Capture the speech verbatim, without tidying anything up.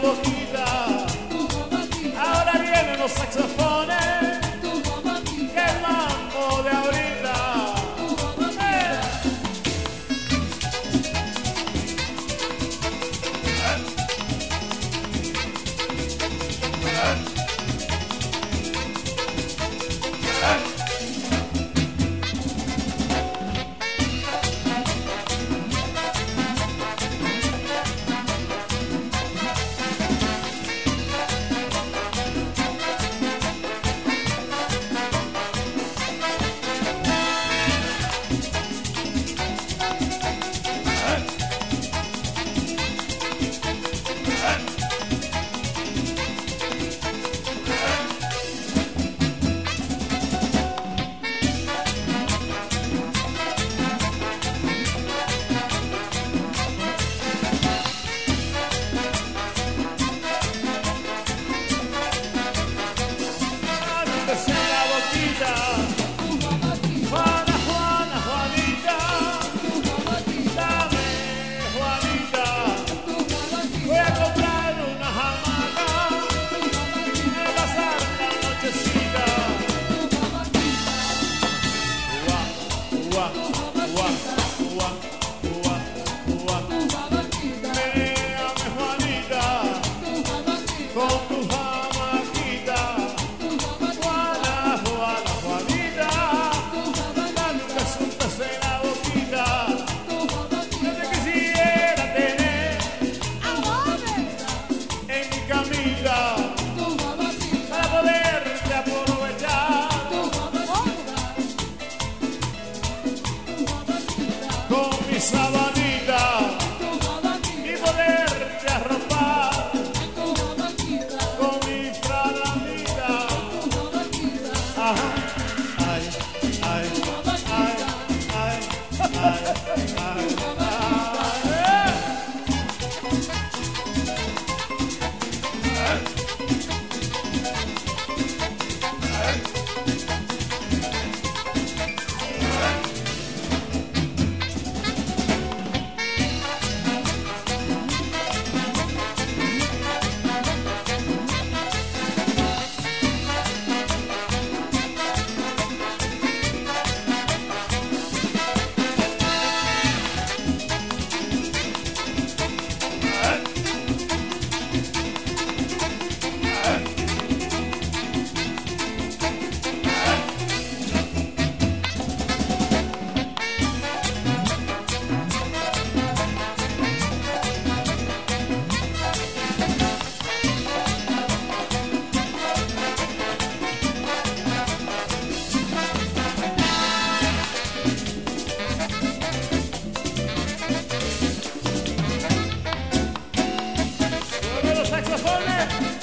boquita. Ahora vienen los saxofones, que el mambo de ahorita. Eh. Juana, Juana, Juanita, dame, Juanita, voy a comprar una hamaca y pasar la nochecita. Ua, ua, ua, ua, ua, ua. Véame, Juanita, con tu hamaquita. Juana, Juana, Juanita, dame un beso, un beso en la boquita. Yo te quisiera tener en mi camita para poderte aprovechar con mi sabanita y poderte arropar con mi franamita. Ajá. Ay, ay, ay, ay, ay, ay, los saxofones.